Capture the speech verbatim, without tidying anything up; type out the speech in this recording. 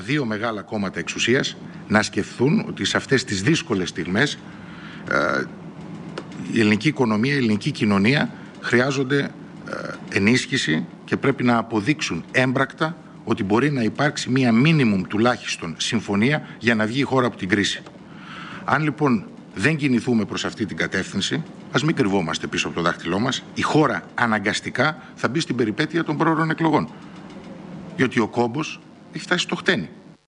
δύο μεγάλα κόμματα εξουσίας να σκεφτούν ότι σε αυτές τις δύσκολες στιγμές ε, η ελληνική οικονομία, η ελληνική κοινωνία χρειάζονται ε, ενίσχυση και πρέπει να αποδείξουν έμπρακτα ότι μπορεί να υπάρξει μία μίνιμουμ τουλάχιστον συμφωνία για να βγει η χώρα από την κρίση. Αν λοιπόν δεν κινηθούμε προς αυτή την κατεύθυνση, ας μην κρυβόμαστε πίσω από το δάχτυλό μας, η χώρα αναγκαστικά θα μπει στην περιπέτεια των πρόωρων εκλογών. Διότι ο κόμπος έχει φτάσει στο χτένι.